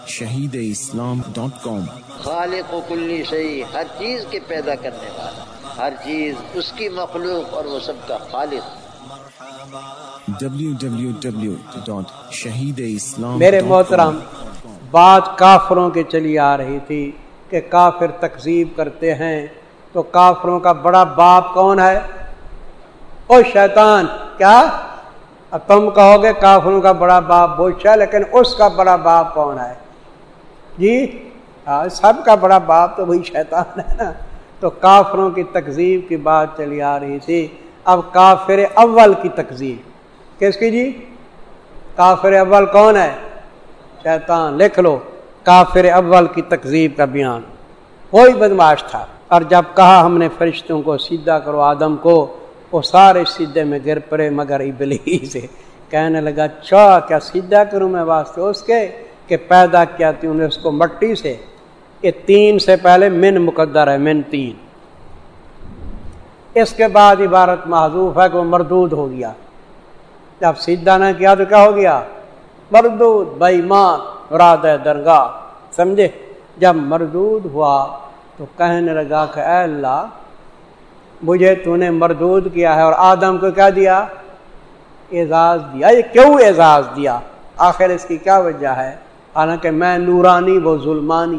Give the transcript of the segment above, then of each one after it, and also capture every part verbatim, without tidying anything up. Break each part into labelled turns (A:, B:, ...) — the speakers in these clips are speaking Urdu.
A: شہید اسلام ڈاٹ کام۔
B: خالق و کلی شیء، ہر چیز کے پیدا کرنے والا، ہر چیز اس کی مخلوق اور وہ سب کا خالق۔
A: W W W dot Shaheed Islam.
C: میرے محترم، بات کافروں کی چلی آ رہی تھی کہ کافر تکذیب کرتے ہیں، تو کافروں کا بڑا باپ کون ہے؟ او شیطان۔ کیا اب تم کہو گے کافروں کا بڑا باپ بوش ہے، لیکن اس کا بڑا باپ کون ہے؟ جی ہاں، سب کا بڑا باپ تو وہی شیطان ہے نا۔ تو کافروں کی تکذیب کی بات چلی آ رہی تھی۔ اب کافر اول کی تکذیب کس کی جی؟ کافر اول کون ہے؟ شیطان۔ لکھ لو، کافر اول کی تکذیب کا بیان۔ کوئی بدماش تھا، اور جب کہا ہم نے فرشتوں کو سیدھا کرو آدم کو، وہ سارے سیدھے میں گر پڑے مگر ابلیس۔ کہنے لگا اچھا کیا سیدھا کروں میں واسطے اس کے کہ پیدا کیا تھی انہیں اس کو مٹی سے۔ یہ تین سے پہلے من مقدر ہے، من تین۔ اس کے بعد عبارت محذوف ہے کہ وہ مردود ہو گیا۔ جب سیدھا نہ کیا تو کیا ہو گیا؟ مردود، بے ایمان، مراد ہے درگاہ۔ سمجھے؟ جب مردود ہوا تو کہنے لگا کہ اے اللہ مجھے تو نے مردود کیا ہے اور آدم کو کیا دیا؟ اعزاز دیا۔ یہ کیوں اعزاز دیا؟ آخر اس کی کیا وجہ ہے؟ حالانکہ میں نورانی وہ ظلمانی،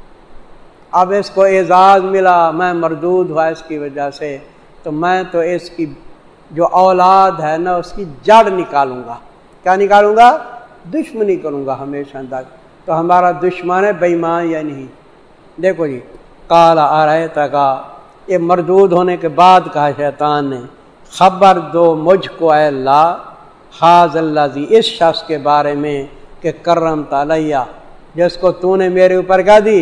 C: اب اس کو اعزاز ملا، میں مردود ہوا اس کی وجہ سے، تو میں تو اس کی جو اولاد ہے نا اس کی جڑ نکالوں گا۔ کیا نکالوں گا؟ دشمنی کروں گا ہمیشہ تک۔ تو ہمارا دشمن ہے بے ایمان یا نہیں؟ دیکھو جی، قال ارایتک، یہ مردود ہونے کے بعد کہا شیطان نے، خبر دو مجھ کو اے اللہ، حاذ الذی، اس شخص کے بارے میں کہ کرمت علیہ، جس کو تو نے میرے اوپر کیا دی؟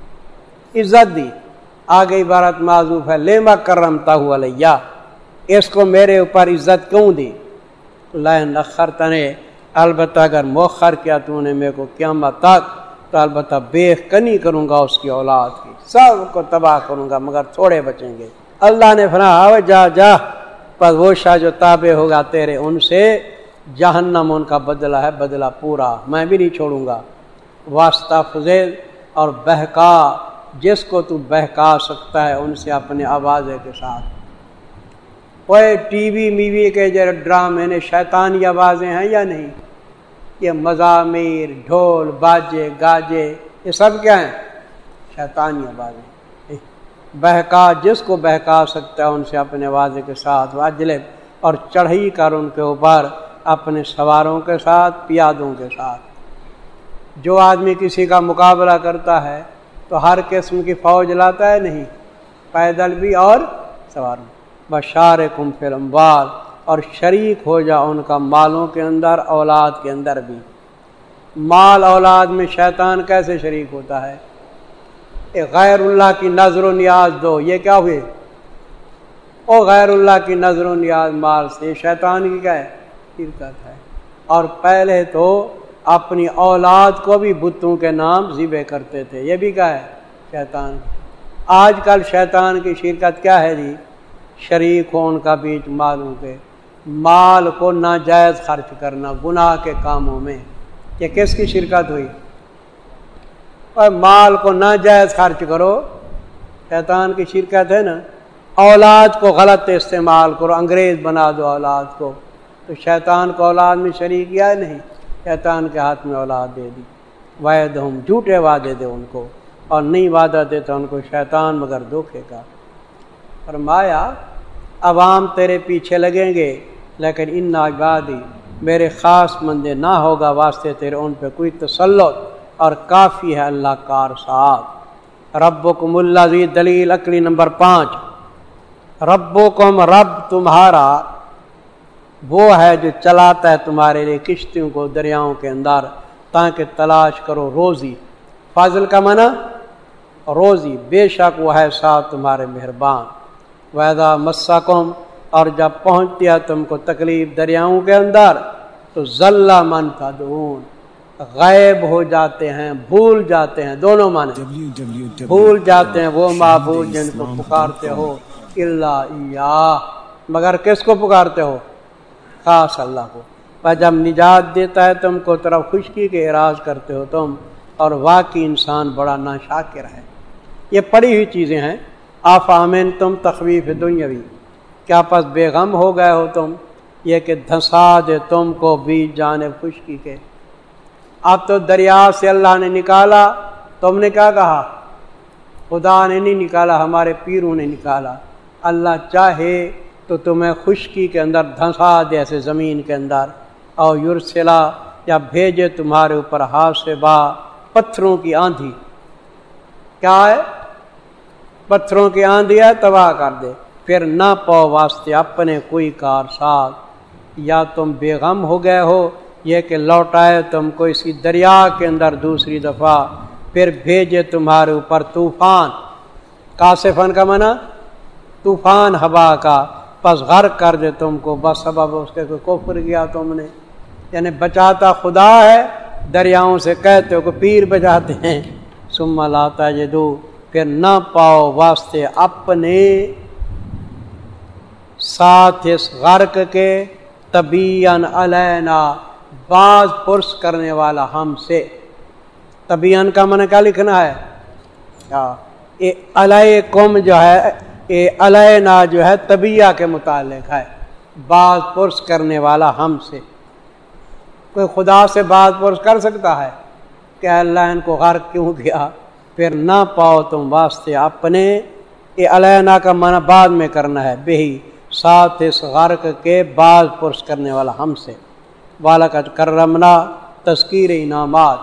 C: عزت دی۔ آگے عبارت معذوف ہے، لما کرمتہ علیہ، اس کو میرے اوپر عزت کیوں دی؟ لئن اخرتنی، البتہ اگر مؤخر کیا تو نے میرے کو قیامت تک، تو البتہ بیخ کنی کروں گا اس کی اولاد کی، سب کو تباہ کروں گا مگر تھوڑے بچیں گے۔ اللہ نے فرمایا جا جا، پر وہ شاہ جو تابع ہوگا تیرے ان سے، جہنم ان کا بدلہ ہے، بدلہ پورا، میں بھی نہیں چھوڑوں گا۔ واسطہ فضیل، اور بہکا جس کو تو بہکا سکتا ہے ان سے اپنے آوازے کے ساتھ۔ وہ ٹی وی میوی کے جو ڈرامے نے شیطانی آوازیں ہیں یا نہیں؟ یہ مزامیر، ڈھول، باجے، گاجے، یہ سب کیا ہیں؟ شیطانی آوازیں۔ بہکا جس کو بہکا سکتا ہے ان سے اپنے آوازے کے ساتھ، واجلب، اور چڑھائی کر ان کے اوپر اپنے سواروں کے ساتھ، پیادوں کے ساتھ۔ جو آدمی کسی کا مقابلہ کرتا ہے تو ہر قسم کی فوج لاتا ہے نہیں، پیدل بھی اور سواروں۔ بشارکم فی الاموال، اور شریک ہو جا ان کا مالوں کے اندر، اولاد کے اندر بھی۔ مال اولاد میں شیطان کیسے شریک ہوتا ہے؟ غیر اللہ کی نظر و نیاز دو، یہ کیا ہوئے؟ او غیر اللہ کی نظر و نیاز مال سے، شیطان کی کیا ہے؟ شرکت ہے۔ اور پہلے تو اپنی اولاد کو بھی بتوں کے نام ذبح کرتے تھے، یہ بھی کیا ہے؟ شیطان۔ آج کل شیطان کی شرکت کیا ہے جی؟ شریک ہو ان کا بیچ مالوں کے، مال کو ناجائز خرچ کرنا گناہ کے کاموں میں، یہ کس کی شرکت ہوئی؟ اور مال کو ناجائز خرچ کرو، شیطان کی شرکت ہے نا۔ اولاد کو غلط استعمال کرو، انگریز بنا دو اولاد کو، تو شیطان کو اولاد میں شریک کیا ہے نہیں؟ شیطان کے ہاتھ میں اولاد دے دی۔ وعدہم، جھوٹے وعدے دے ان کو، اور نہیں وعدہ دیتا ان کو شیطان مگر دھوکے کا۔ فرمایا عوام تیرے پیچھے لگیں گے، لیکن ان عبادی، میرے خاص بندے نہ ہوگا واسطے تیرے ان پہ کوئی تسلط، اور کافی ہے اللہ کار صاحب۔ ربکم الذی، دلیل عقلی نمبر پانچ، ربکم، رب تمہارا وہ ہے جو چلاتا ہے تمہارے لیے کشتیوں کو دریاؤں کے اندر تاکہ تلاش کرو روزی۔ فضل کا معنی روزی، بے شک وہ ہے ساتھ تمہارے مہربان۔ وَإِذَا مَسَّكُمْ، اور جب پہنچتی ہے تم کو تکلیف دریاؤں کے اندر، تو ذل من تدعون، غائب ہو جاتے ہیں، بھول جاتے ہیں، دونوں معنی، بھول جاتے ہیں وہ معبود جن کو پکارتے ہو، الا ایاہ، مگر کس کو پکارتے ہو؟ خاص اللہ کو۔ پر جب نجات دیتا ہے تم کو طرف خشکی کے اعراض کرتے ہو تم، اور واقعی انسان بڑا ناشاکر ہے۔ یہ پڑھی ہوئی چیزیں ہیں۔ آفامن تم تخویف دنیاوی، کیا پس بے غم ہو گئے ہو تم یہ کہ دھنسا دے تم کو بیچ جانب خشکی کے۔ اب تو دریا سے اللہ نے نکالا، تم نے کیا کہا؟ خدا نے نہیں نکالا، ہمارے پیروں نے نکالا۔ اللہ چاہے تو تمہیں خشکی کے اندر دھنسا دے، ایسے زمین کے اندر، او یرسلا یا بھیجے تمہارے اوپر حاصبا، پتھروں کی آندھی۔ کیا ہے؟ پتھروں کی آندھی ہے، تباہ کر دے، پھر نہ پاؤ واسطے اپنے کوئی کار ساز۔ یا تم بے غم ہو گئے ہو یہ کہ لوٹائے تم کو اسی دریا کے اندر دوسری دفعہ، پھر بھیجے تمہارے اوپر طوفان۔ کاسفن کا معنی طوفان ہوا کا، پس غرق کر دے تم کو بس سبب اس کے کوئی کفر کیا تم نے۔ یعنی بچاتا خدا ہے، دریاؤں سے کہتے ہو کہ پیر بچاتے ہیں۔ ثم لا تجدو، پھر نہ پاؤ واسطے اپنے ساتھ اس غرق کے، طبیعاً علینا، باز پرس کرنے والا ہم سے۔ طبیعاً کا من کیا لکھنا ہے؟ اے علیکم جو ہے، اے علینا جو ہے طبیعہ کے متعلق ہے، باز پرس کرنے والا ہم سے۔ کوئی خدا سے باز پرس کر سکتا ہے کہ اللہ ان کو غرق کیوں کیا؟ پھر نہ پاؤ تم واسطے اپنے، اے علینا کا معنی بعد میں کرنا ہے، بہی ساتھ اس غرق کے باز پرس کرنے والا ہم سے۔ وَلَقَدْ كَرَّمْنَا، تذکیر انعامات۔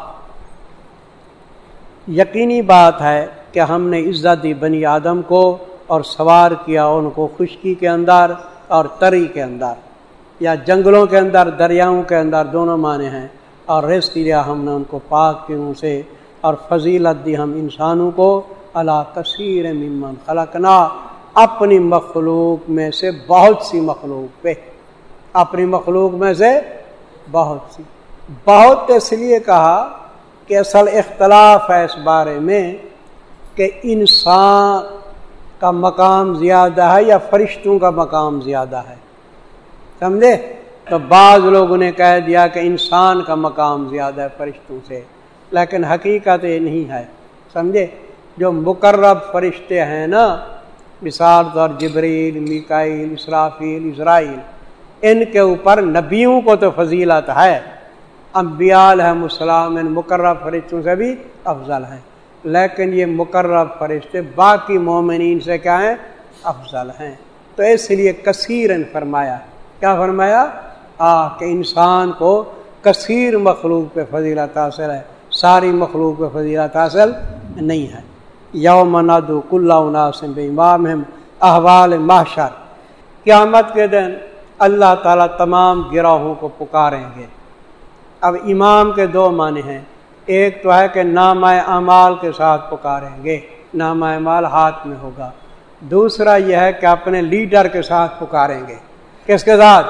C: یقینی بات ہے کہ ہم نے عزت دی بنی آدم کو اور سوار کیا ان کو خشکی کے اندر اور تری کے اندر، یا جنگلوں کے اندر، دریاؤں کے اندر، دونوں معنی ہیں۔ اور رزق دیا ہم نے ان کو پاک پیوں سے، اور فضیلت دی ہم انسانوں کو علی کثیر ممن خلقنا، اپنی مخلوق میں سے بہت سی مخلوق پہ، اپنی مخلوق میں سے بہت سی۔ بہت اس لیے کہا کہ اصل اختلاف ہے اس بارے میں کہ انسان کا مقام زیادہ ہے یا فرشتوں کا مقام زیادہ ہے، سمجھے؟ تو بعض لوگوں نے کہہ دیا کہ انسان کا مقام زیادہ ہے فرشتوں سے، لیکن حقیقت یہ نہیں ہے، سمجھے؟ جو مقرب فرشتے ہیں نا، مثال طور جبریل، میکائیل، اسرافیل، اسرائیل، ان کے اوپر نبیوں کو تو فضیلت ہے، انبیاء علیہم السلام ان مقرب فرشتوں سے بھی افضل ہیں، لیکن یہ مقرب فرشتے باقی مومنین سے کیا ہیں؟ افضل ہیں۔ تو اس لیے کثیرن فرمایا، کیا فرمایا؟ آ کہ انسان کو کثیر مخلوق پہ فضیلت حاصل ہے، ساری مخلوق پہ فضیلت حاصل نہیں ہے۔ یوم ندعو کل اناس بامامہم، احوال محشر، قیامت کے دن اللہ تعالیٰ تمام گروہوں کو پکاریں گے۔ اب امام کے دو معنی ہیں، ایک تو ہے کہ نامہ اعمال کے ساتھ پکاریں گے، نامہ اعمال ہاتھ میں ہوگا، دوسرا یہ ہے کہ اپنے لیڈر کے ساتھ پکاریں گے۔ کس کے ساتھ؟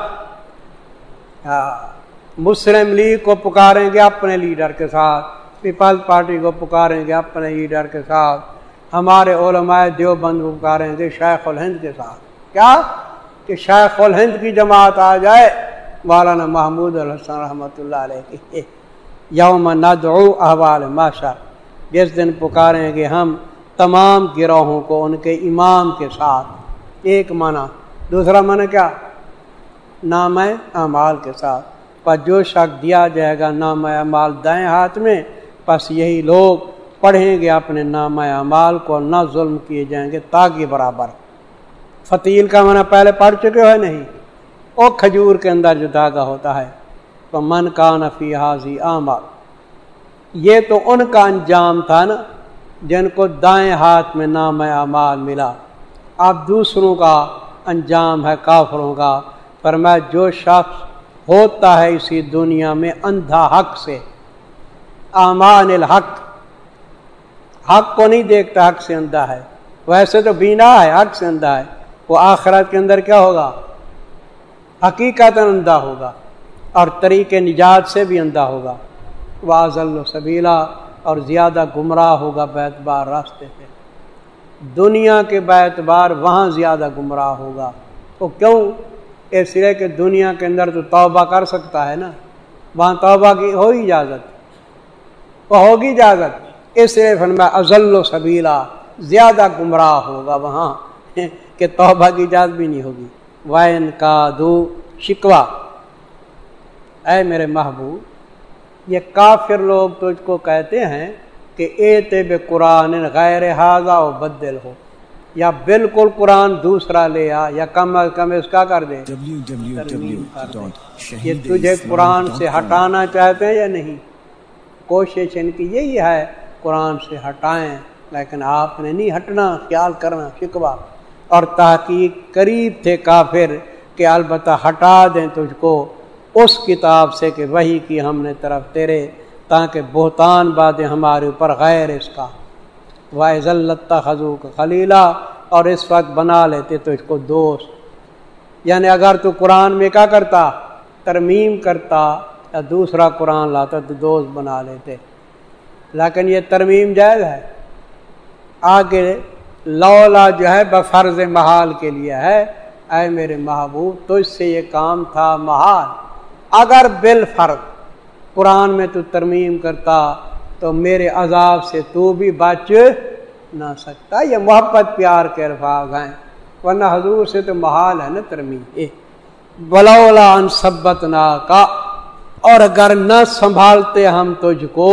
C: ہاں، مسلم لیگ کو پکاریں گے اپنے لیڈر کے ساتھ، پیپلز پارٹی کو پکاریں گے اپنے لیڈر کے ساتھ، ہمارے علماء دیوبند کو پکاریں گے شیخ الہند کے ساتھ۔ کیا کہ شیخ الہند کی جماعت آ جائے، مولانا محمود الحسن رحمۃ اللہ علیہ کی۔ یوم ندعو احوال محشر، جس دن پکاریں گے ہم تمام گروہوں کو ان کے امام کے ساتھ، ایک معنی۔ دوسرا معنی کیا؟ نامہ اعمال کے ساتھ۔ پر جو شخص دیا جائے گا نامہ اعمال دائیں ہاتھ میں، پس یہی لوگ پڑھیں گے اپنے نامہ اعمال کو، نہ ظلم کیے جائیں گے تاکہ برابر۔ فتیل کا معنی پہلے پڑھ چکے ہو نہیں؟ وہ کھجور کے اندر جو دھاگا ہوتا ہے، تو من کان فی ھذہ اعمال، یہ تو ان کا انجام تھا نا جن کو دائیں ہاتھ میں نامہ اعمال ملا۔ اب دوسروں کا انجام ہے کافروں کا، فرمایا جو شخص ہوتا ہے اسی دنیا میں اندھا حق سے، امان الحق، حق کو نہیں دیکھتا، حق سے اندھا ہے، ویسے تو بینا ہے، حق سے اندھا ہے، وہ آخرت کے اندر کیا ہوگا؟ حقیقت اندھا ہوگا، اور طریق نجات سے بھی اندھا ہوگا، واضل سبیلا، اور زیادہ گمراہ ہوگا بیعتبار راستے سے، دنیا کے بیعتبار وہاں زیادہ گمراہ ہوگا۔ تو کیوں؟ اس لیے کہ دنیا کے اندر تو توبہ کر سکتا ہے نا، وہاں توبہ کی ہو اجازت، وہ ہوگی اجازت، اس لیے فرمایا اضل و سبیلا، زیادہ گمراہ ہوگا وہاں کہ توبہ کی اجازت بھی نہیں ہوگی۔ وَإِن كَادُوا شکوہ، اے میرے محبوب یہ کافر لوگ تجھ کو کہتے ہیں کہ ایتے بے قرآن غیر ھذا و بدل ہو، یا بالکل قرآن دوسرا لے آ، یا کم از کم اس کا کر دے، یہ تجھے قرآن سے ہٹانا چاہتے ہیں یا نہیں؟ کوشش ان کی یہی ہے قرآن سے ہٹائیں، لیکن آپ نے نہیں ہٹنا، خیال کرنا شکوہ۔ اور تحقیق قریب تھے کافر کہ البتہ ہٹا دیں تجھ کو اس کتاب سے کہ وحی کی ہم نے طرف تیرے، تاکہ بہتان باتیں ہمارے اوپر غیر اس کا۔ وَإِذًا لَاتَّخَذُوكَ خَلِيلًا، اور اس وقت بنا لیتے تجھ کو دوست، یعنی اگر تو قرآن میں کیا کرتا، ترمیم کرتا یا دوسرا قرآن لاتا تو دوست بنا لیتے، لیکن یہ ترمیم جائز ہے۔ آگے لولا جو ہے بفرض محال کے لیے ہے، اے میرے محبوب تجھ سے یہ کام تھا محال، اگر بالفرض قرآن میں تو ترمیم کرتا تو میرے عذاب سے تو بھی بچ نہ سکتا۔ یہ محبت پیار کے الفاظ ہیں، ورنہ حضور سے تو محال ہے نا ترمیم۔ ولولا ان ثبتناک، اور اگر نہ سنبھالتے ہم تجھ کو،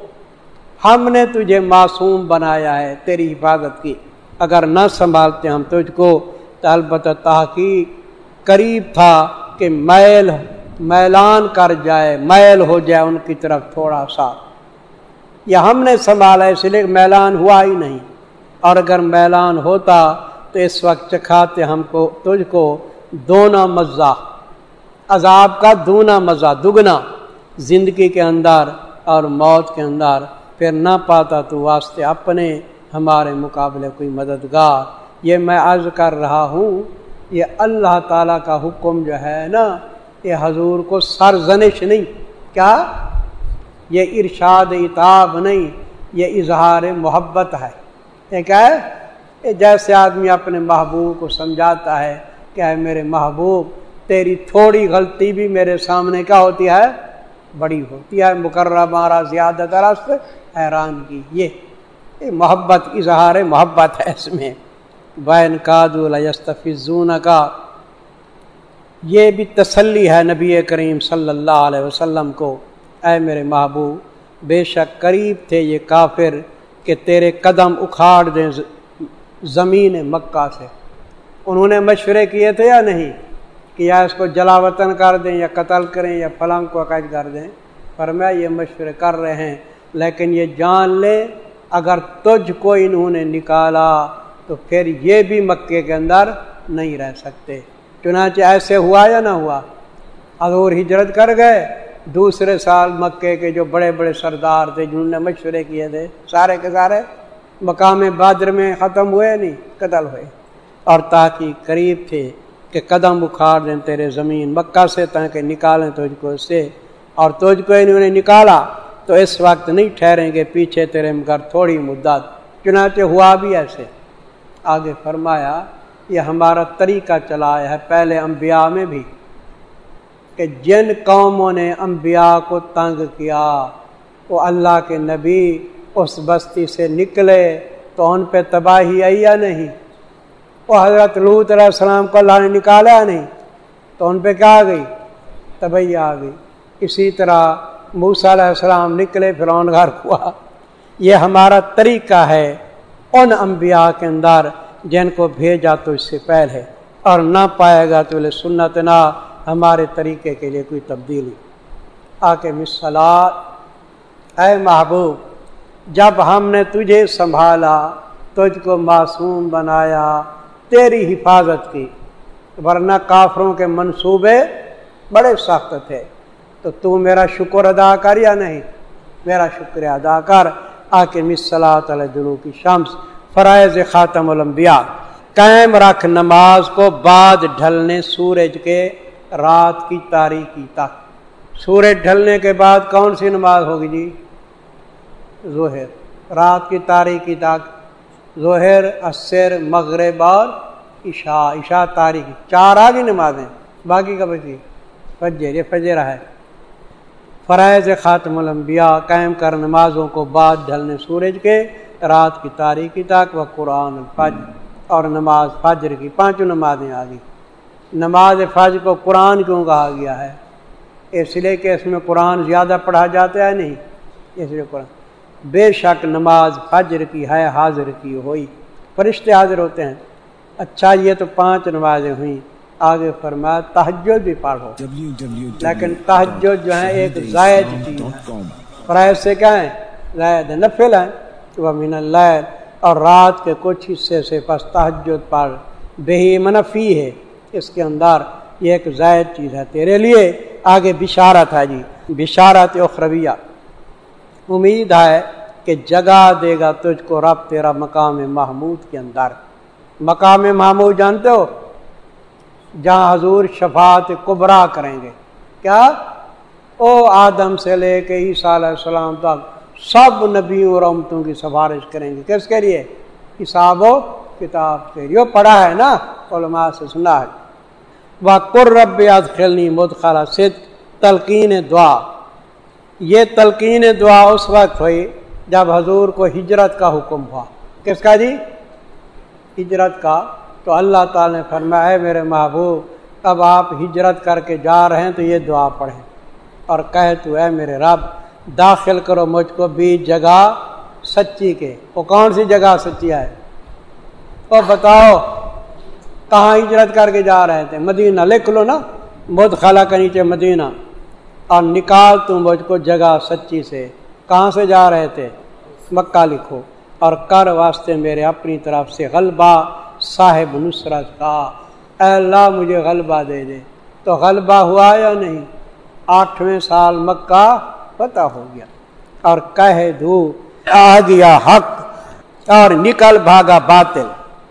C: ہم نے تجھے معصوم بنایا ہے تیری حفاظت کی، اگر نہ سنبھالتے ہم تجھ کو تو البتہ تحقیق قریب تھا کہ میل میلان کر جائے، میل ہو جائے ان کی طرف تھوڑا سا، یا ہم نے سنبھالا اس لیے میلان ہوا ہی نہیں، اور اگر میلان ہوتا تو اس وقت چکھاتے ہم کو تجھ کو دونا مزہ، عذاب کا دونا مزہ، دگنا زندگی کے اندر اور موت کے اندر، پھر نہ پاتا تو واسطے اپنے ہمارے مقابلے کوئی مددگار۔ یہ میں عرض کر رہا ہوں، یہ اللہ تعالیٰ کا حکم جو ہے نا، یہ حضور کو سرزنش نہیں، کیا یہ ارشاد عتاب نہیں، یہ اظہار محبت ہے۔ یہ کیا ہے؟ یہ جیسے آدمی اپنے محبوب کو سمجھاتا ہے کہ اے میرے محبوب تیری تھوڑی غلطی بھی میرے سامنے کیا ہوتی ہے، بڑی ہوتی ہے، مقررہ مارا زیادہ ترست حیران کی، یہ یہ محبت، اظہار محبت ہے اس میں۔ بین کادو لیستفزونک، یہ بھی تسلی ہے نبی کریم صلی اللہ علیہ وسلم کو، اے میرے محبوب بے شک قریب تھے یہ کافر کہ تیرے قدم اکھاڑ دیں زمین مکہ سے۔ انہوں نے مشورے کیے تھے یا نہیں کہ یا اس کو جلا وطن کر دیں یا قتل کریں یا فلاں کو قید کر دیں، فرمایا یہ مشورے کر رہے ہیں، لیکن یہ جان لے اگر تجھ کو انہوں نے نکالا تو پھر یہ بھی مکے کے اندر نہیں رہ سکتے۔ چنانچہ ایسے ہوا یا نہ ہوا، حضور ہجرت کر گئے، دوسرے سال مکے کے جو بڑے بڑے سردار تھے جنہوں نے مشورے کیے تھے سارے کے سارے مقام بدر میں ختم ہوئے نہیں، قتل ہوئے۔ اور تحقیق قریب تھے کہ قدم اکھاڑ دیں تیرے زمین مکہ سے تاکہ نکالیں تجھ کو اس سے، اور تجھ کو انہوں نے نکالا تو اس وقت نہیں ٹھہریں گے پیچھے تیرے مگر تھوڑی مدت، چنانچہ ہوا بھی ایسے۔ آگے فرمایا یہ ہمارا طریقہ چلایا ہے پہلے انبیاء میں بھی، کہ جن قوموں نے انبیاء کو تنگ کیا وہ اللہ کے نبی اس بستی سے نکلے تو ان پہ تباہی آئی یا نہیں؟ وہ حضرت لوط علیہ السلام کو اللہ نے نکالا نہیں تو ان پہ کیا آ گئی؟ تباہی آ گئی۔ اسی طرح موسیٰ علیہ السلام نکلے فرعون غرق ہوا۔ یہ ہمارا طریقہ ہے ان انبیاء کے اندر جن کو بھیجا تو اس سے پہلے، اور نہ پائے گا تو سنت نہ ہمارے طریقے کے لیے کوئی تبدیلی۔ آکے مثالات، اے محبوب جب ہم نے تجھے سنبھالا، تجھ کو معصوم بنایا، تیری حفاظت کی، ورنہ کافروں کے منصوبے بڑے سخت تھے، تو تو میرا شکر ادا کر یا نہیں؟ میرا شکریہ ادا کر۔ آکے مثالات علی دلوک الشمس، فرائض خاتم الانبیاء، قائم رکھ نماز کو بعد ڈھلنے سورج کے رات کی تاریکی تک۔ سورج ڈھلنے کے بعد کون سی نماز ہوگی جی؟ ظہر۔ رات کی تاریکی تک ظہر، عصر، مغرب اور عشاء۔ عشاء تاریکی، چار آگی نمازیں، باقی کا بچی فجر، یہ فجر ہے۔ فرائض خاتم الانبیاء قائم کر نمازوں کو بعد ڈھلنے سورج کے رات کی تاریکی تک، و قرآن الفجر اور نماز فجر کی پانچوں نمازیں آ گئی۔ نماز فجر کو قرآن کیوں کہا گیا ہے؟ اس لیے کہ اس میں قرآن زیادہ پڑھا جاتا ہے نہیں، اس لیے قرآن۔ بے شک نماز فجر کی ہے حاضر کی ہوئی، فرشتے حاضر ہوتے ہیں۔ اچھا یہ تو پانچ نمازیں ہوئیں، آگے فرمایا تہجد بھی پڑھو، لیکن تہجد جو ہے ایک زائد چیز ہے، فرائض سے کیا ہے؟ زائد نفل ہے، وہ من اللیل اور رات کے کچھ حصے سے پس تہجد پڑھ، بہی منفی ہے، اس کے اندر یہ ایک زائد چیز ہے تیرے لیے۔ آگے بشارت ہے جی، بشارت اخرویہ، امید ہے کہ جگہ دے گا تجھ کو رب تیرا مقام محمود کے اندر۔ مقام محمود جانتے ہو؟ جہاں حضور شفاعت کبریٰ کریں گے۔ کیا؟ او آدم سے لے کے عیسیٰ علیہ السلام تک سب نبیوں اور امتوں کی سفارش کریں گے۔ کس کے لیے؟ حساب و کتاب کے لیے۔ پڑھا ہے نا، علماء سے سنا ہے۔ وَقُلْ رَبِّ أَدْخِلْنِي مُدْخَلَ صِدْقٍ، تلقین دعا۔ یہ تلقین دعا اس وقت ہوئی جب حضور کو ہجرت کا حکم ہوا۔ کس کا جی؟ ہجرت کا۔ تو اللہ تعالی نے فرمایا ہے میرے محبوب اب آپ ہجرت کر کے جا رہے ہیں تو یہ دعا پڑھیں اور کہے تو اے میرے رب داخل کرو مجھ کو بیچ جگہ سچی کے۔ وہ کون سی جگہ سچی ہے؟ وہ بتاؤ کہاں ہجرت کر کے جا رہے تھے؟ مدینہ لکھ لو نا، مدخلہ کے نیچے مدینہ، اور نکال تم مجھ کو جگہ سچی سے۔ کہاں سے جا رہے تھے؟ مکہ لکھو، اور کر واسطے میرے اپنی طرف سے غلبہ صاحب نصرت کا، اے اللہ مجھے غلبہ دے دے۔ تو غلبہ ہوا یا نہیں؟ آٹھویں سال مکہ فتح ہو گیا، اور کہہ دو آ گیا حق اور نکل بھاگا باطل۔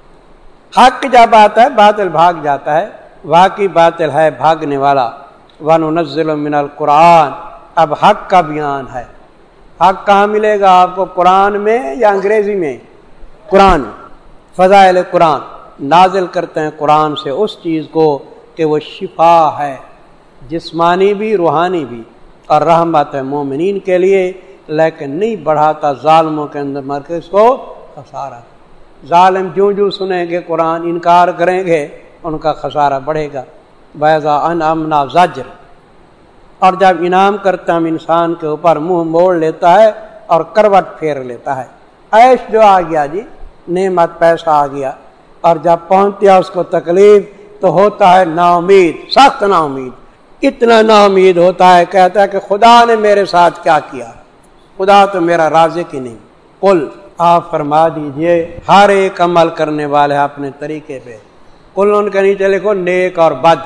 C: حق جب آتا ہے باطل بھاگ جاتا ہے، واقعی باطل ہے بھاگنے والا۔ وَنُنَزِّلُ مِنَ الْقُرْآنِ، اب حق کا بیان ہے۔ حق کہاں ملے گا آپ کو؟ قرآن میں یا انگریزی میں؟ قرآن۔ فضائل قرآن نازل کرتے ہیں قرآن سے اس چیز کو کہ وہ شفا ہے، جسمانی بھی روحانی بھی، اور رحمت ہے مومنین کے لیے، لیکن نہیں بڑھاتا ظالموں کے اندر مرکز کو خسارہ۔ ظالم جوں جوں سنیں گے قرآن انکار کریں گے ان کا خسارہ بڑھے گا۔ وَإِذَا أَنْعَمْنَا زَجْرٍ، اور جب انعام کرتا ہم انسان کے اوپر منہ موڑ لیتا ہے اور کروٹ پھیر لیتا ہے۔ عیش جو آ گیا جی، نعمت پیسہ آ گیا، اور جب پہنچتی ہے اس کو تکلیف تو ہوتا ہے نا امید، سخت نا امید۔ کتنا نا امید ہوتا ہے، کہتا ہے کہ خدا نے میرے ساتھ کیا کیا، خدا تو میرا رازق ہی نہیں۔ قل، آپ فرما دیجئے ہر ایک عمل کرنے والے اپنے طریقے پہ۔ قل ان کے نیچے لکھو نیک اور بد،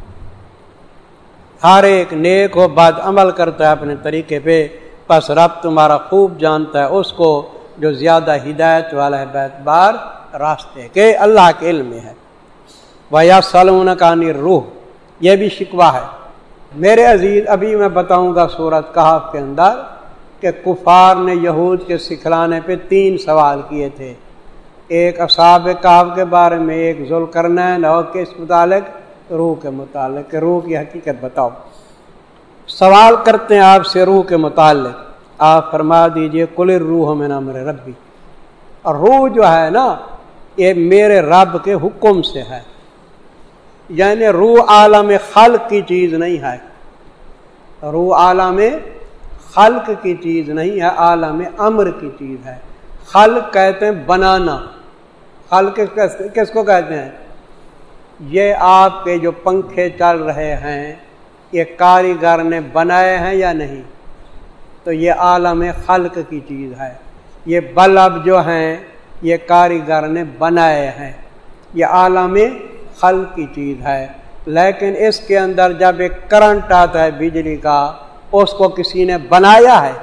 C: ہر ایک نیک و بد عمل کرتا ہے اپنے طریقے پہ، پس رب تمہارا خوب جانتا ہے اس کو جو زیادہ ہدایت والا ہے بیتبار راستے کے، اللہ کے علم میں ہے۔ وَيَسْأَلُونَكَ عَنِ الرُّوحِ، یہ بھی شکوہ ہے میرے عزیز۔ ابھی میں بتاؤں گا سورۃ کہف کے اندر کہ کفار نے یہود کے سکھلانے پہ تین سوال کیے تھے، ایک اصحاب کہف کے بارے میں، ایک ذوالقرنین، اور کس متعلق؟ روح کے متعلق، کہ روح کی حقیقت بتاؤ۔ سوال کرتے ہیں آپ سے روح کے متعلق، آپ فرما دیجئے قل الروح من امر ربی، اور روح جو ہے نا یہ میرے رب کے حکم سے ہے، یعنی روح عالم خلق کی چیز نہیں ہے، روح عالم خلق کی چیز نہیں ہے، عالم امر کی چیز ہے۔ خلق کہتے ہیں بنانا، خلق کس کو کہتے ہیں؟ یہ آپ کے جو پنکھے چل رہے ہیں یہ کاریگر نے بنائے ہیں یا نہیں؟ تو یہ عالم خلق کی چیز ہے۔ یہ بلب جو ہیں یہ کاریگر نے بنائے ہیں، یہ عالم خلق کی چیز ہے۔ لیکن اس کے اندر جب ایک کرنٹ آتا ہے بجلی کا، اس کو کسی نے بنایا ہے؟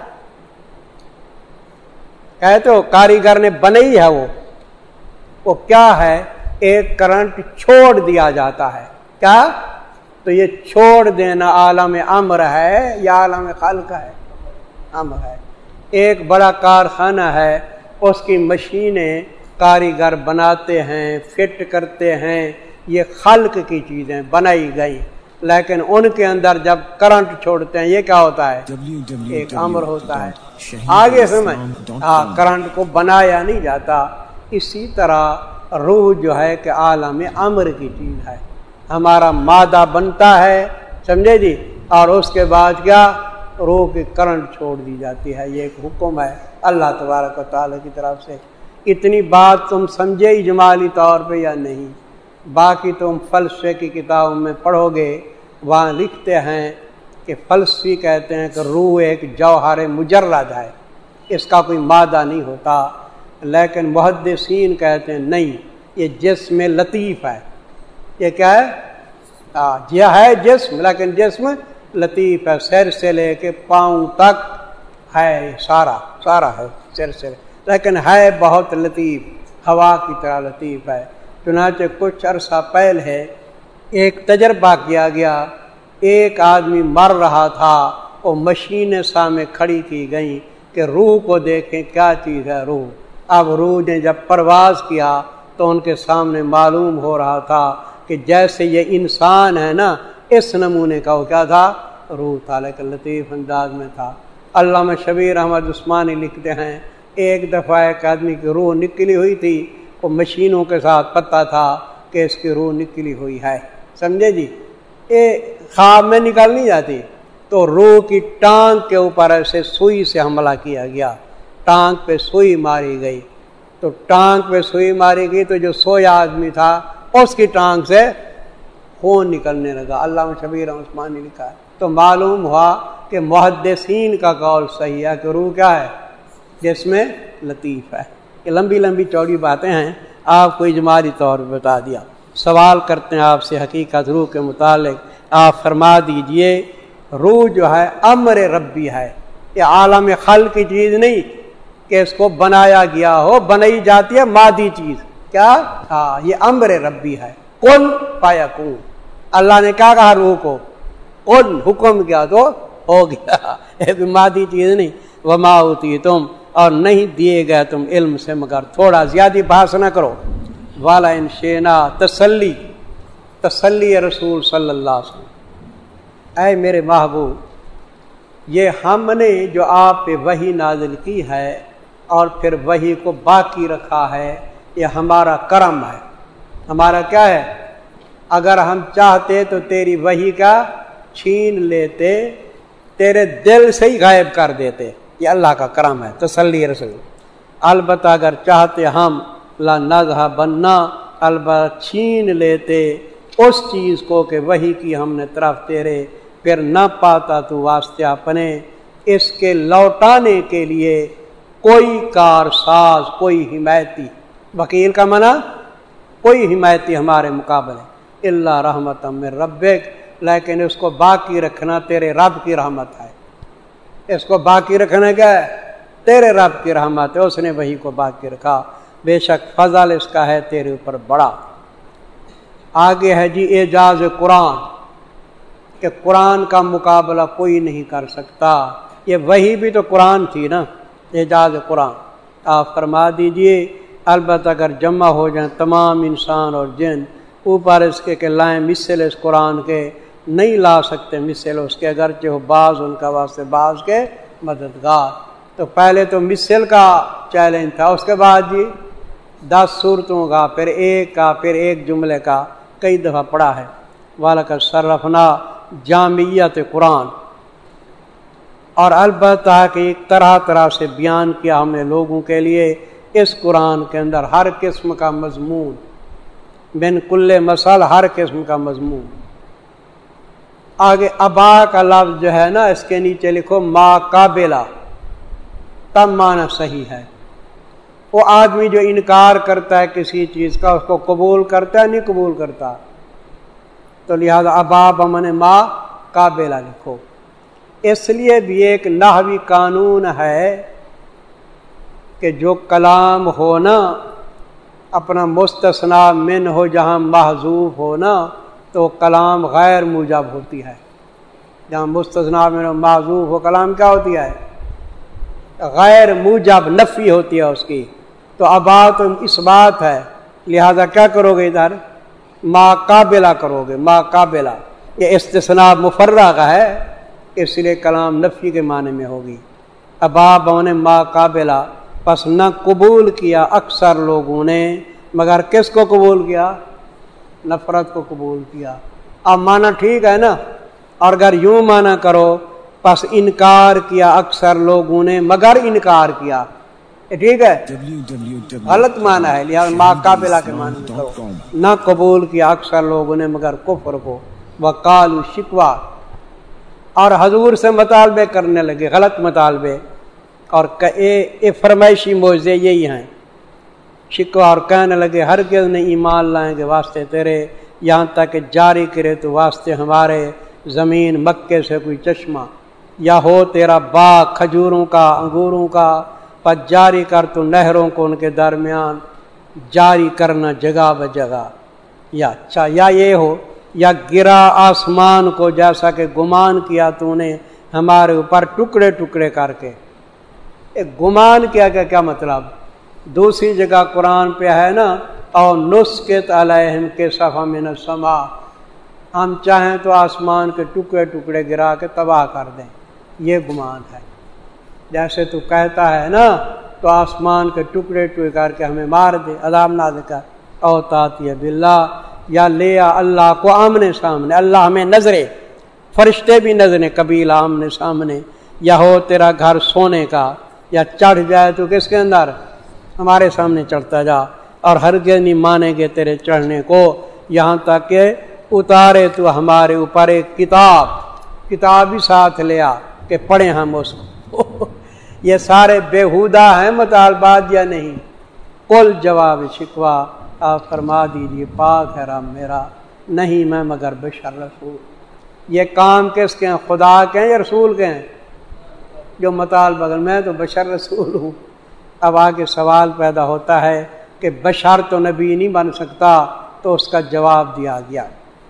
C: کہتے ہو کاریگر نے بنائی ہے، وہ وہ کیا ہے؟ ایک کرنٹ چھوڑ دیا جاتا ہے، کیا؟ تو یہ چھوڑ دینا عالم امر ہے یا عالم خلق ہے؟ امر ہے۔ ایک بڑا کارخانہ ہے، اس کی مشینیں کاریگر بناتے ہیں، فٹ کرتے ہیں، یہ خلق کی چیزیں بنائی گئی۔ لیکن ان کے اندر جب کرنٹ چھوڑتے ہیں یہ کیا ہوتا ہے؟ ایک امر ہوتا ہے. آگے سمجھ. ہاں کرنٹ کو بنایا نہیں جاتا. اسی طرح روح جو ہے کہ عالم امر کی چیز ہے. ہمارا مادہ بنتا ہے سمجھے جی, اور اس کے بعد کیا روح کی کرنٹ چھوڑ دی جاتی ہے. یہ ایک حکم ہے اللہ تبارک و تعالیٰ کی طرف سے. اتنی بات تم سمجھے اجمالی طور پہ یا نہیں؟ باقی تم فلسفے کی کتابوں میں پڑھو گے, وہاں لکھتے ہیں کہ فلسفی کہتے ہیں کہ روح ایک جوہر مجرد ہے, اس کا کوئی مادہ نہیں ہوتا. لیکن محدثین کہتے ہیں نہیں, یہ جسم لطیف ہے. یہ کیا ہے؟ یہ ہے جسم, لیکن جسم لطیف ہے. سر سے لے کے پاؤں تک ہے, سارا سارا ہے سر سے, لیکن ہے بہت لطیف, ہوا کی طرح لطیف ہے. چنانچہ کچھ عرصہ پہلے ہے ایک تجربہ کیا گیا. ایک آدمی مر رہا تھا, وہ مشینیں سامنے کھڑی کی گئیں کہ روح کو دیکھیں کیا چیز ہے روح. اب روح نے جب پرواز کیا تو ان کے سامنے معلوم ہو رہا تھا کہ جیسے یہ انسان ہے نا, اس نمونے کا وہ کیا تھا, روح تھا, لیکن لطیف انداز میں تھا. علامہ شبیر احمد عثمانی لکھتے ہیں ایک دفعہ ایک آدمی کی روح نکلی ہوئی تھی, وہ مشینوں کے ساتھ پتہ تھا کہ اس کی روح نکلی ہوئی ہے. سمجھے جی, یہ خواب میں نکل نہیں جاتی. تو روح کی ٹانگ کے اوپر ایسے سوئی سے حملہ کیا گیا, ٹانگ پہ سوئی ماری گئی. تو ٹانگ پہ سوئی ماری گئی تو جو سویا آدمی تھا اس کی ٹانگ سے خون نکلنے لگا. علامہ شبیر عثمانی لکھا ہے. تو معلوم ہوا کہ محدثین کا قول صحیح ہے کہ روح کیا ہے, جس میں لطیف ہے. یہ لمبی لمبی چوڑی باتیں ہیں, آپ کو اجمالی طور پہ بتا دیا. سوال کرتے ہیں آپ سے حقیقت روح کے متعلق, آپ فرما دیجئے روح جو ہے امر ربی ہے. یہ عالم خلق کی چیز نہیں کہ اس کو بنایا گیا ہو, بنائی جاتی ہے مادی چیز. کیا؟ ہاں یہ امر ربی ہے. کن فیکون. اللہ نے کیا کہا روح کو, کن, حکم کیا تو ہو گیا. ایک مادی چیز نہیں. وما اوتیتم, اور نہیں دیے گئے تم علم سے مگر تھوڑا, زیادہ بحث نہ کرو. والا ان شینا, تسلی, تسلی رسول صلی اللہ علیہ وسلم. اے میرے محبوب, یہ ہم نے جو آپ پہ وحی نازل کی ہے اور پھر وحی کو باقی رکھا ہے, یہ ہمارا کرم ہے. ہمارا کیا ہے؟ اگر ہم چاہتے تو تیری وحی کا چھین لیتے, تیرے دل سے ہی غائب کر دیتے. یہ اللہ کا کرم ہے. تسلی رسول. البتہ اگر چاہتے ہم لا نذهبن, البتہ چھین لیتے اس چیز کو کہ وحی کی ہم نے طرف تیرے, پھر نہ پاتا تو واسطے اپنے اس کے لوٹانے کے لیے کوئی کارساز, کوئی حمایتی. وکیل کا منع, کوئی حمایتی ہمارے مقابلے. الا رحمت من ربک, لیکن اس کو باقی رکھنا تیرے رب کی رحمت ہے. اس کو باقی رکھنا کیا ہے؟ تیرے رب کی رحمت ہے, اس نے وحی کو باقی رکھا. بے شک فضل اس کا ہے تیرے اوپر بڑا. آگے ہے جی اعجاز قرآن, کہ قرآن کا مقابلہ کوئی نہیں کر سکتا. یہ وحی بھی تو قرآن تھی نا, اعجاز قرآن. آپ فرما دیجئے البتہ اگر جمع ہو جائیں تمام انسان اور جن اوپر اس کے کہ لائیں مثل اس قرآن کے, نہیں لا سکتے مثل اس کے, اگرچہ ہو بعض ان کا واسطے بعض کے مددگار. تو پہلے تو مثل کا چیلنج تھا, اس کے بعد جی دس صورتوں کا, پھر ایک کا, پھر ایک جملے کا, کئی دفعہ پڑھا ہے. وَلَقَدْ صَرَّفْنَا جامعیت قرآن, اور البتہ کہ ایک طرح طرح سے بیان کیا ہم نے لوگوں کے لیے اس قرآن کے اندر ہر قسم کا مضمون, بن کل مسل, ہر قسم کا مضمون. آگے ابا کا لفظ جو ہے نا اس کے نیچے لکھو ما قابلہ, تب معنی صحیح ہے. وہ آدمی جو انکار کرتا ہے کسی چیز کا, اس کو قبول کرتا ہے نہیں قبول کرتا, تو لہذا ابا بمن ما قابلہ لکھو. اس لیے بھی ایک نحوی قانون ہے کہ جو کلام ہو نا اپنا مستثنا من ہو, جہاں محذوف ہو نا تو کلام غیر موجب ہوتی ہے. جہاں مستثنا من محذوف ہو کلام کیا ہوتی ہے؟ غیر موجب, نفی ہوتی ہے اس کی. تو ابا تو اس بات ہے, لہذا کیا کرو گے ادھر؟ ما قابلہ کرو گے, ما قابلہ. یہ استثناء مفرغہ کا ہے، اس لیے کلام نفی کے معنی میں ہوگی۔ ابا بون ما قابلہ، پس نہ قبول کیا اکثر لوگوں نے، مگر کس کو قبول کیا؟ نفرت کو قبول کیا۔ اب معنی ٹھیک ہے نا، اور اگر یوں معنی کرو پس انکار کیا اکثر لوگوں نے مگر انکار کیا، یہ ٹھیک ہے؟ غلط معنی ہے، لہٰذا ما قابلہ کے معنی میں کرو، نہ قبول کیا اکثر لوگوں نے مگر کفر کو، وقالوا شکوا، اور حضور سے مطالبے کرنے لگے، غلط مطالبے، اور اے فرمائشی موضوع یہی ہیں، شکوا، اور کہنے لگے ہرگز نہیں ایمان لائیں گے واسطے تیرے، یہاں تک کہ جاری کرے تو واسطے ہمارے زمین مکے سے کوئی چشمہ، یا ہو تیرا باغ کھجوروں کا انگوروں کا، پر جاری کر تو نہروں کو ان کے درمیان، جاری کرنا جگہ بجگہ، یا اچھا یا یہ ہو، یا گرا آسمان کو جیسا کہ گمان کیا تو نے ہمارے اوپر ٹکڑے ٹکڑے کر کے۔ ایک گمان کیا کہ کیا مطلب؟ دوسری جگہ قرآن پہ ہے نا، اور نسکت علیہم کے صفا من السماء، ہم چاہیں تو آسمان کے ٹکڑے ٹکڑے گرا کے تباہ کر دیں، یہ گمان ہے۔ جیسے تو کہتا ہے نا تو آسمان کے ٹکڑے ٹکڑے کر کے ہمیں مار دے، عذاب نازل کر، او تاتی باللہ، یا لیا اللہ کو آمنے سامنے، اللہ ہمیں نظرے، فرشتے بھی نظریں قبیلہ آمنے سامنے، یا ہو تیرا گھر سونے کا، یا چڑھ جائے تو کس کے اندر؟ ہمارے سامنے چڑھتا جا، اور ہرگز نہیں مانیں گے تیرے چڑھنے کو، یہاں تک کہ اتارے تو ہمارے اوپر ایک کتاب، کتاب ہی ساتھ لیا کہ پڑھیں ہم اس کو۔ یہ سارے بےہودہ ہیں مطالبات یا نہیں؟ قل جواب شکوا، آپ فرما دیجیے پاک ہے رب میرا، نہیں میں مگر بشر رسول۔ یہ کام کس کے ہیں؟ خدا کے ہیں یا رسول کے ہیں؟ جو مطالبہ، میں تو بشر رسول ہوں۔ اب آگے سوال پیدا ہوتا ہے کہ بشر تو نبی نہیں بن سکتا، تو اس کا جواب دیا گیا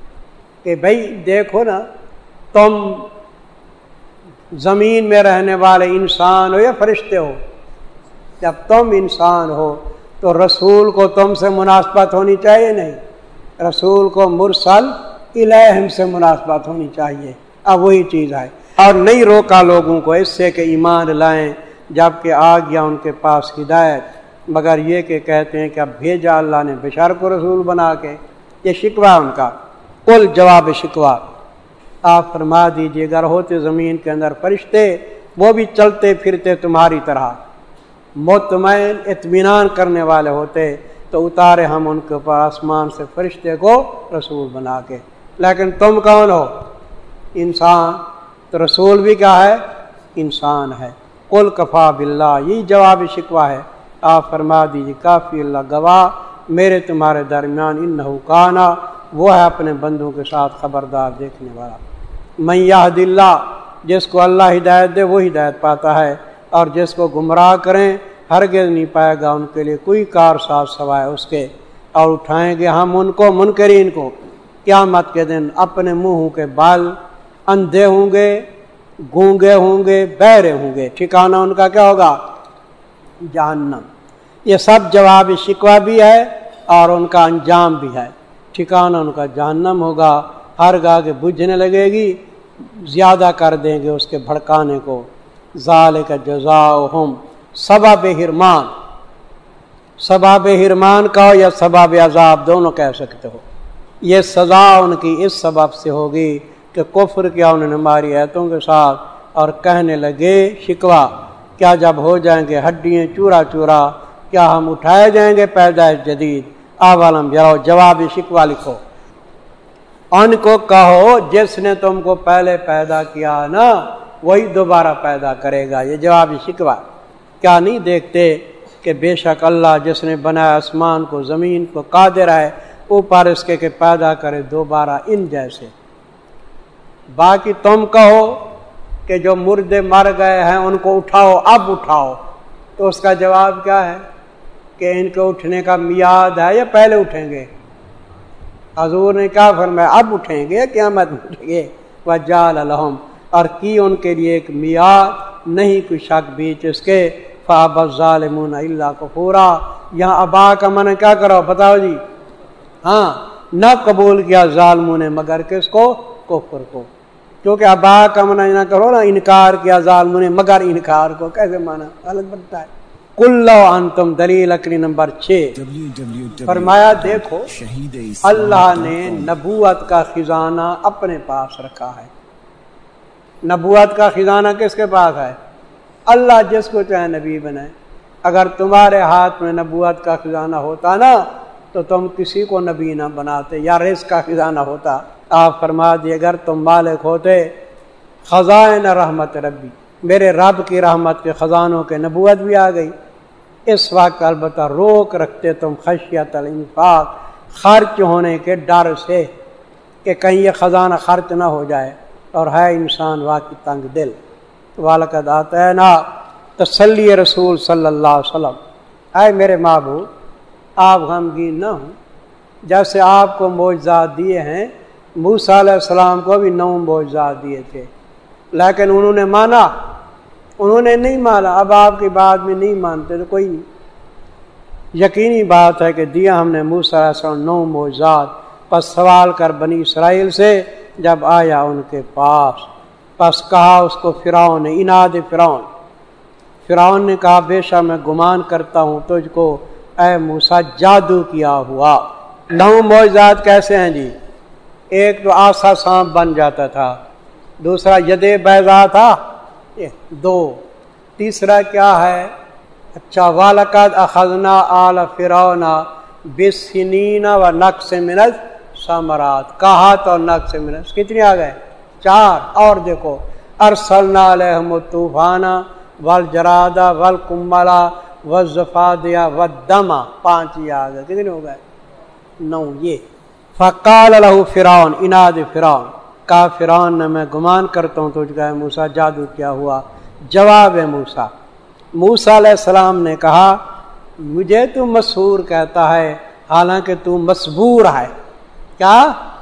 C: کہ بھئی دیکھو نا، تم زمین میں رہنے والے انسان ہو یا فرشتے ہو، جب تم انسان ہو تو رسول کو تم سے مناسبت ہونی چاہیے نہیں؟ رسول کو مرسل الہم سے مناسبت ہونی چاہیے۔ اب وہی چیز ہے، اور نہیں روکا لوگوں کو اس سے کہ ایمان لائیں جب کہ آ گیا ان کے پاس ہدایت، مگر یہ کہ کہتے ہیں کہ اب بھیجا اللہ نے بشر کو رسول بنا کے، یہ شکوہ ان کا۔ قل جواب شکوہ، آپ فرما دیجیے اگر ہوتے زمین کے اندر فرشتے، وہ بھی چلتے پھرتے تمہاری طرح، مطمئن اطمینان کرنے والے ہوتے، تو اتارے ہم ان کے اوپر آسمان سے فرشتے کو رسول بنا کے، لیکن تم کون ہو؟ انسان، تو رسول بھی کیا ہے؟ انسان ہے۔ قل کفا باللہ، یہ جواب شکوہ ہے، آپ فرما دیجیے کافی اللہ گواہ میرے تمہارے درمیان، انہ کانا، وہ ہے اپنے بندوں کے ساتھ خبردار دیکھنے والا۔ من یہد اللہ، جس کو اللہ ہدایت دے وہ ہدایت پاتا ہے، اور جس کو گمراہ کریں ہرگز نہیں پائے گا ان کے لیے کوئی کارساز سوائے اس کے، اور اٹھائیں گے ہم ان کو منکرین کو قیامت کے دن اپنے منہوں کے بال، اندھے ہوں گے، گونگے ہوں گے، بہرے ہوں گے، ٹھکانہ ان کا کیا ہوگا؟ جہنم۔ یہ سب جواب شکوہ بھی ہے اور ان کا انجام بھی ہے، ٹھکانہ ان کا جہنم ہوگا، ہر گاہ کے بجھنے لگے گی، زیادہ کر دیں گے اس کے بھڑکانے کو۔ ذالک جزاؤہم، سبب ہرمان، سبب ہرمان کا یا سبب عذاب دونوں کہہ سکتے ہو، یہ سزا ان کی اس سبب سے ہوگی کہ کفر کیا انہوں نے ہماری آیتوں کے ساتھ، اور کہنے لگے شکوہ، کیا جب ہو جائیں گے ہڈیاں چورا چورا کیا ہم اٹھائے جائیں گے پیدائش جدید؟ اولم یرو، جواب شکوہ لکھو، ان کو کہو جس نے تم کو پہلے پیدا کیا نا وہی دوبارہ پیدا کرے گا، یہ جواب شکوہ۔ کیا نہیں دیکھتے کہ بے شک اللہ جس نے بنایا آسمان کو زمین کو قادر ہے اوپر اس کے کہ پیدا کرے دوبارہ ان جیسے۔ باقی تم کہو کہ جو مردے مر گئے ہیں ان کو اٹھاؤ، اب اٹھاؤ، تو اس کا جواب کیا ہے کہ ان کے اٹھنے کا میعاد ہے یا پہلے اٹھیں گے؟ حضور نے کیا فرمایا؟ اب اٹھیں گے، قیامت میں اٹھیں گے۔ وجعل لہم، اور کی ان کے لیے ایک میعاد، نہیں کوئی شک بیچ اس کے۔ فابى الظالمون الا کفورا، یہاں ابا کا معنی کیا کرو بتاؤ جی؟ ہاں، نہ قبول کیا ظالموں نے مگر کس کو؟ کفر کو، کیونکہ ابا کا منع نہ کرو نا، انکار کیا ظالموں نے مگر انکار کو، کیسے مانا غلط بنتا ہے۔ کل انتم دلیل لکڑی نمبر چھ، فرمایا دیکھو اللہ نے نبوت کا خزانہ اپنے پاس رکھا ہے۔ نبوت کا خزانہ کس کے پاس ہے؟ اللہ جس کو چاہے نبی بنائے۔ اگر تمہارے ہاتھ میں نبوت کا خزانہ ہوتا نا تو تم کسی کو نبی نہ بناتے، یا رزق کا خزانہ ہوتا۔ آپ فرما دیے اگر تم مالک ہوتے خزائن رحمت ربی، میرے رب کی رحمت کے خزانوں کے نبوت بھی آ گئی، اس وقت البتہ روک رکھتے تم خشیت الانفاق، خرچ ہونے کے ڈر سے کہ کہیں یہ خزانہ خرچ نہ ہو جائے، اور ہے انسان واقعی تنگ دل۔ وَلَقَدْ آتَيْنَا تسلی رسول صلی اللہ علیہ وسلم، اے میرے محبوب آپ غمگین نہ ہوں، جیسے آپ کو معجزات دیے ہیں موسیٰ علیہ السلام کو بھی نو معجزات دیے تھے، لیکن انہوں نے مانا، انہوں نے نہیں مانا۔ اب آپ کی بات میں نہیں مانتے تو کوئی نہیں۔ یقینی بات ہے کہ دیا ہم نے موسیٰ علیہ السلام نو معجزات، پس سوال کر بنی اسرائیل سے جب آیا ان کے پاس، پس کہا اس کو فرعون نے، اناد فرعون فرعون نے کہا بے شک میں گمان کرتا ہوں تجھ کو اے موسیٰ جادو کیا ہوا۔ نو معجزات کیسے ہیں جی؟ ایک تو آسا سانپ بن جاتا تھا، دوسرا ید بیضا تھا، دو، تیسرا کیا ہے؟ اچھا وَلَقَدْ أَخَذْنَا آلَ فِرْعَوْنَ بِالسِّنِينَ وَنَقْصٍ مِّنَ الثَّمَرَاتِ، کہا تو نقص من، کتنی آ گئے؟ چار۔ اور دیکھو ارسلنا علیہم الطوفان والجراد والقمل والضفادع والدم، پانچ ہی آ گئے، کتنے ہو گئے؟ نو۔ یہ فقال له فرعون، اناد فرعون، کہا فرعون نے میں گمان کرتا ہوں تجھ کا موسیٰ جادو کیا ہوا۔ جواب موسیٰ موسیٰ علیہ السلام نے کہا مجھے تو مسحور کہتا ہے حالانکہ تو مسبور ہے۔ کیا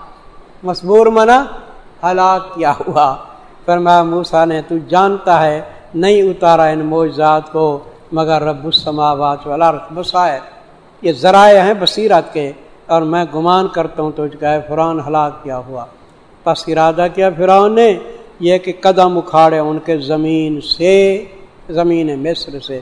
C: مسبور منا؟ ہلاک کیا ہوا۔ فرمایا موسیٰ نے تو جانتا ہے نہیں اتارا ان معجزات کو مگر رب السماوات والارض، بصائر، یہ ذرائع ہیں بصیرت کے، اور میں گمان کرتا ہوں تجھ کا ہے فرعون ہلاک کیا ہوا۔ پس ارادہ کیا فرعون نے یہ کہ قدم اکھاڑے ان کے زمین سے، زمین مصر سے۔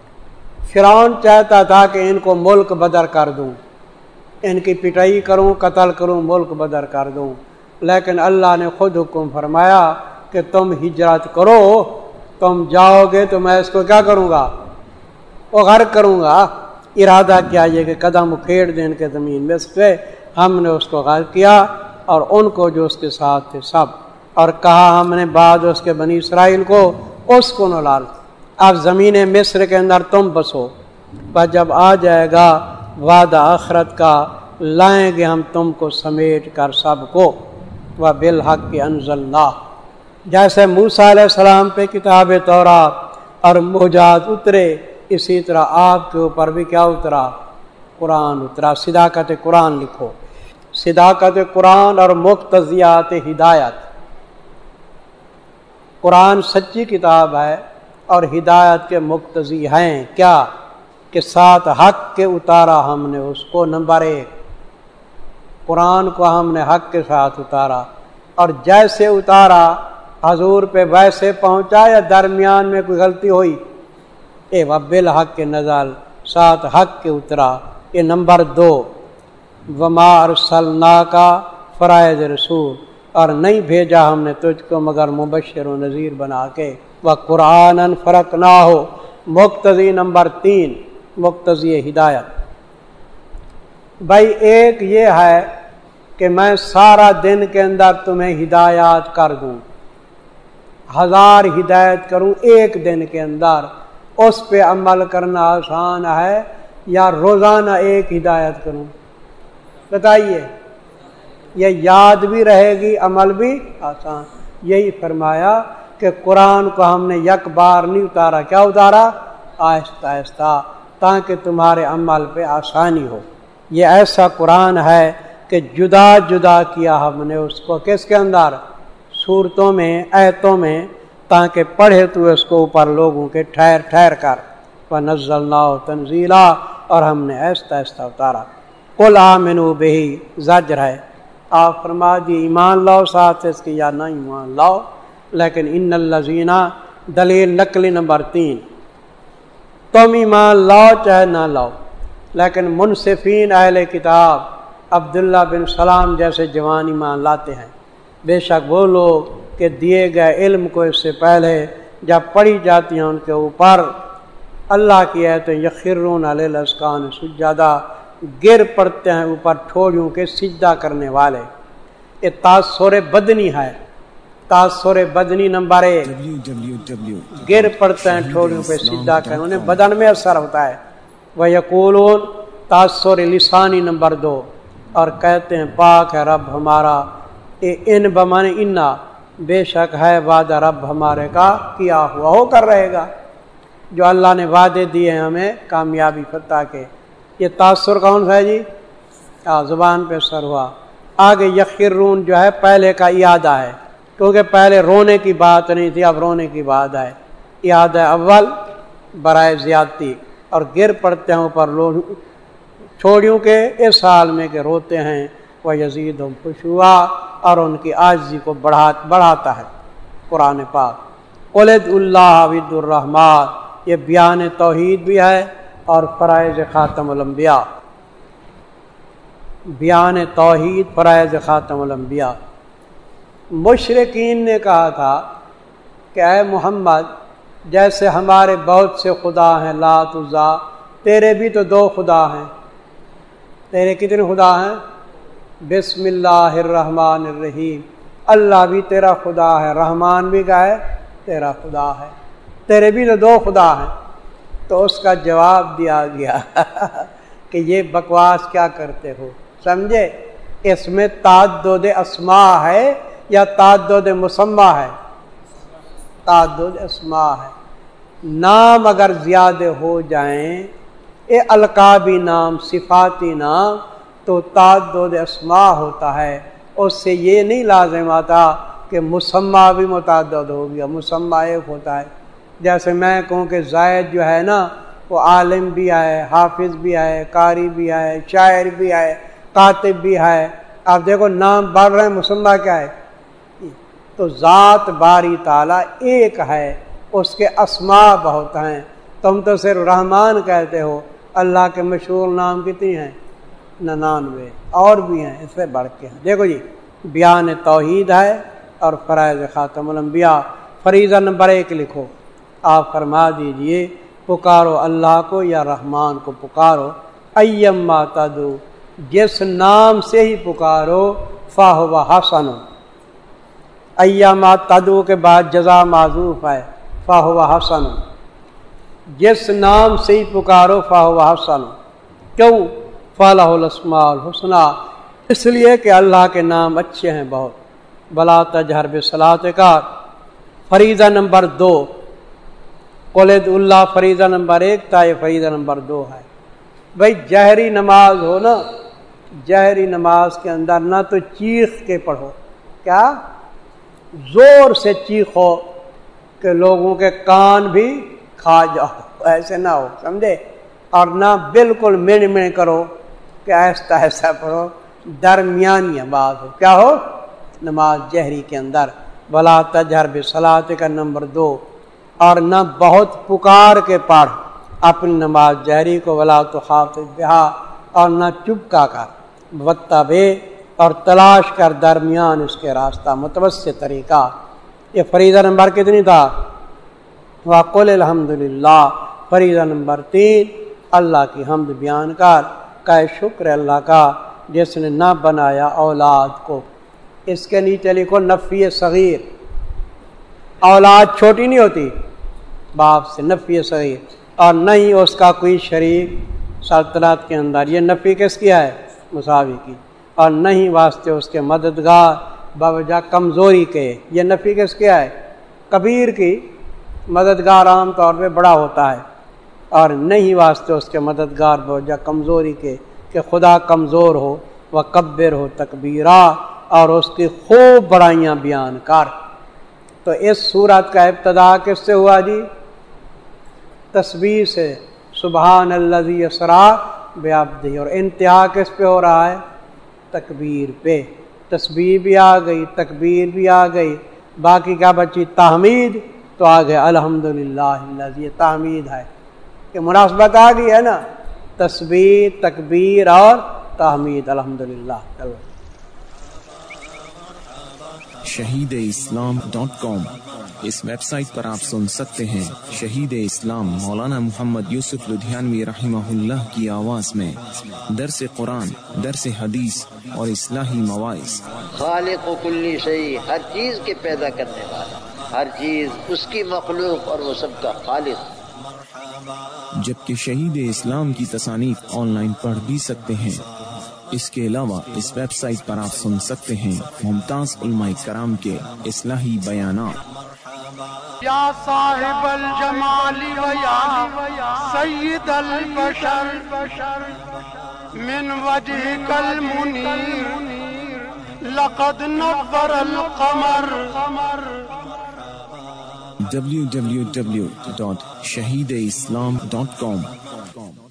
C: فرعون چاہتا تھا کہ ان کو ملک بدر کر دوں، ان کی پٹائی کروں، قتل کروں، ملک بدر کر دوں، لیکن اللہ نے خود حکم فرمایا کہ تم ہجرت کرو، تم جاؤ گے تو میں اس کو کیا کروں گا؟ وہ غرق کروں گا۔ ارادہ کیا یہ کہ قدم اکھیڑ دیں ان کے زمین میں سے، ہم نے اس کو غرق کیا اور ان کو جو اس کے ساتھ تھے سب، اور کہا ہم نے بعد اس کے بنی اسرائیل کو اس کو نلال، اب زمین مصر کے اندر تم بسو، پر جب آ جائے گا وعدہ آخرت کا لائیں گے ہم تم کو سمیٹ کر سب کو، وبالحق انزلنا، جیسے موسیٰ علیہ السلام پہ کتاب تورات اور معجزات اترے اسی طرح آپ کے اوپر بھی کیا اترا؟ قرآن اترا۔ صداقت قرآن لکھو، صداقت قرآن اور مقتضیات ہدایت۔ قرآن سچی کتاب ہے اور ہدایت کے مقتضی ہیں، کیا کہ ساتھ حق کے اتارا ہم نے اس کو، نمبر ایک قرآن کو ہم نے حق کے ساتھ اتارا، اور جیسے اتارا حضور پہ ویسے پہنچا یا درمیان میں کوئی غلطی ہوئی؟ اے وبالحق کے نزل، ساتھ حق کے اترا۔ یہ نمبر دو وما ارسلناک فرائض رسول، اور نہیں بھیجا ہم نے تجھ کو مگر مبشر و نذیر بنا کے، وقرآنا فرقناہ، مقتضی نمبر تین مقتضی ہدایت۔ بھائی ایک یہ ہے کہ میں سارا دن کے اندر تمہیں ہدایات کر دوں، ہزار ہدایت کروں ایک دن کے اندر، اس پہ عمل کرنا آسان ہے یا روزانہ ایک ہدایت کروں؟ بتائیے، یہ یاد بھی رہے گی عمل بھی آسان۔ یہی فرمایا کہ قرآن کو ہم نے یک بار نہیں اتارا، کیا اتارا؟ آہستہ آہستہ، تاکہ تمہارے عمل پہ آسانی ہو۔ یہ ایسا قرآن ہے کہ جدا جدا کیا ہم نے اس کو، کس کے اندر؟ صورتوں میں، آیتوں میں، تاکہ پڑھے تو اس کو اوپر لوگوں کے ٹھہر ٹھہر کر۔ وَنَزَّلْنَاهُ تَنزِيلًا، اور ہم نے آہستہ آہستہ اتارا۔ قُلْ آمِنُوا بِهِ، زجر ہے، آپ فرما دیے ایمان لاؤ ساتھ اس کی یا نہ ایمان لاؤ. لیکن ان الذین دلیل نقلی نمبر تین، تم ایمان لاؤ چاہے نہ لاؤ، لیکن منصفین اہل کتاب عبداللہ بن سلام جیسے جوان ایمان لاتے ہیں. بے شک وہ لوگ کہ دیے گئے علم کو اس سے پہلے جب پڑھی جاتی ہیں ان کے اوپر اللہ کی آیتیں یخرون علی الاذقان سجدہ، گر پڑتے ہیں اوپر ٹھوڑیوں کے سجدہ کرنے والے. یہ تاثر بدنی ہے، تاثر بدنی نمبر ایک، گر پڑتے ہیں ٹھوڑیوں پہ سجدہ کرنے، انہیں بدن میں اثر ہوتا ہے. وَيَقُولُونَ تاثر لسانی نمبر دو، اور کہتے ہیں پاک ہے رب ہمارا. ان بمانے انا، بے شک ہے وعدہ رب ہمارے کا کیا ہوا ہو کر رہے گا. جو اللہ نے وعدے دیے ہیں ہمیں کامیابی فتح کے. یہ تاثر کون سا ہے جی؟ آ زبان پہ سر ہوا. آگے یخرون جو ہے پہلے کا اعادہ ہے، کیونکہ پہلے رونے کی بات نہیں تھی، اب رونے کی بات ہے. اعادہ اول برائے زیادتی، اور گر پڑتے ہیں اوپر لوگ چھوڑیوں کے اس حال میں کہ روتے ہیں. وَيَزِيدُهُمْ خُشُوعًا، اور ان کی عاجزی کو بڑھا بڑھاتا ہے قرآن پاک. قُلِ ادْعُوا اللَّهَ وَادْعُوا الرَّحْمَٰنَ، یہ بیان توحید بھی ہے اور فرائض خاتم الانبیاء. بیان توحید فرائض خاتم الانبیاء. مشرکین نے کہا تھا کہ اے محمد جیسے ہمارے بہت سے خدا ہیں، لات عزا، تیرے بھی تو دو خدا ہیں. تیرے کتنے خدا ہیں؟ بسم اللہ الرحمن الرحیم، اللہ بھی تیرا خدا ہے، رحمان بھی کا ہے تیرا خدا ہے، تیرے بھی تو دو خدا ہیں. تو اس کا جواب دیا گیا کہ یہ بکواس کیا کرتے ہو، سمجھے؟ اس میں تعدد اسماء ہے یا تعدد مسمى ہے؟ تعدد اسماء ہے. نام اگر زیادہ ہو جائیں، اے القابی نام، صفاتی نام، تو تعدد اسماء ہوتا ہے. اس سے یہ نہیں لازم آتا کہ مسمى بھی متعدد ہو گیا، مسمى ایک ہوتا ہے. جیسے میں کہوں کہ زائد جو ہے نا وہ عالم بھی ہے، حافظ بھی ہے، قاری بھی ہے، شاعر بھی ہے، کاتب بھی ہے. آپ دیکھو نام بڑھ رہے ہیں، مسمى کیا ہے؟ تو ذات باری تعالیٰ ایک ہے، اس کے اسماء بہت ہیں. تم تو صرف رحمان کہتے ہو، اللہ کے مشہور نام کتنی ہیں؟ ننانوے، اور بھی ہیں اس سے بڑھ کے ہیں. دیکھو جی بیان توحید ہے اور فرائض خاتم الانبیاء. فریضہ نمبر ایک لکھو. آپ فرما دیجئے پکارو اللہ کو یا رحمان کو پکارو. ایما تدعو، جس نام سے ہی پکارو، فاہو حسن. ایما تدعو کے بعد جزا معذوف ہے، فاہو حسن. جس نام سے ہی پکارو فاہو حسن. کیوں؟ فَلَهُ الْأَسْمَاءُ الْحُسْنَىٰ، اس لیے کہ اللہ کے نام اچھے ہیں بہت. بلا تجہر بصلاتک. فریضہ نمبر دو، قُلِ ادْعُوا اللَّهَ فریضہ نمبر ایک تھا، یہ فریضہ نمبر دو ہے. بھئی جہری نماز ہو نا، جہری نماز کے اندر نہ تو چیخ کے پڑھو، کیا زور سے چیخو کہ لوگوں کے کان بھی کھا جاؤ، ایسے نہ ہو، سمجھے؟ اور نہ بالکل مین مین کرو کہ ایسا ایسا پڑھو، درمیانی آواز ہو. کیا ہو؟ نماز جہری کے اندر. بلا تجہر بصلاتک نمبر دو. اور نہ بہت پکار کے پڑھ اپنی نماز جہری کو. ولا تخافت بہا، اور نہ چپکا کر. واتبع، اور تلاش کر درمیان اس کے راستہ، متوسط طریقہ. یہ فریضہ نمبر کتنی تھا؟ وقل الحمدللہ. فریضہ نمبر تین، اللہ کی حمد بیان کر، کا شکر اللہ کا جس نے نہ بنایا اولاد کو. اس کے نیچے لکھو نفی صغیر. اولاد چھوٹی نہیں ہوتی باپ سے، نفی صغیر. اور نہیں اس کا کوئی شریک سلطنت کے اندر، یہ نفی کس کی ہے؟ مساوی کی. اور نہیں واسطے اس کے مددگار باوجہ کمزوری کے، یہ نفی کس کی ہے؟ کبیر کی. مددگار عام طور پہ بڑا ہوتا ہے. اور نہیں واسطے اس کے مددگار بوجہ کمزوری کے، کہ خدا کمزور ہو. وکبر ہو تکبیرا، اور اس کی خوب بڑائیاں بیان کر. تو اس سورت کا ابتدا کس سے ہوا جی؟ تسبیح سے، سبحان الذی اسریٰ بعبدہ. اور انتہا کس پہ ہو رہا ہے؟ تکبیر پہ. تسبیح بھی آ گئی، تکبیر بھی آ گئی، باقی کیا بچی؟ تحمید، تو آ گئے الحمدللہ الذی، یہ تحمید ہے کہ مناسبت آ گئی ہے نا، تسبیح، تکبیر اور تحمید، الحمدللہ۔ چلو
A: شہید اسلام ڈاٹ کام، اس ویب سائٹ پر آپ سن سکتے ہیں شہید اسلام مولانا محمد یوسف لدھیانوی رحمہ اللہ کی آواز میں درس قرآن، درس حدیث اور اصلاحی مواعظ۔
B: خالق و کلی شیء، ہر چیز کے پیدا کرنے والا، ہر چیز اس کی مخلوق اور وہ سب کا خالق۔
A: جبکہ شہید اسلام کی تصانیف آن لائن پڑھ بھی سکتے ہیں۔ اس کے علاوہ اس ویب سائٹ پر آپ سن سکتے ہیں ممتاز علماء کرام کے اصلاحی بیانات۔
D: یا صاحب الجمال و یا سید البشر من وجهك المنیر لقد نور القمر۔
A: ڈبلیو ڈبلیو ڈبلیو ڈاٹ شہید اسلام ڈاٹ کام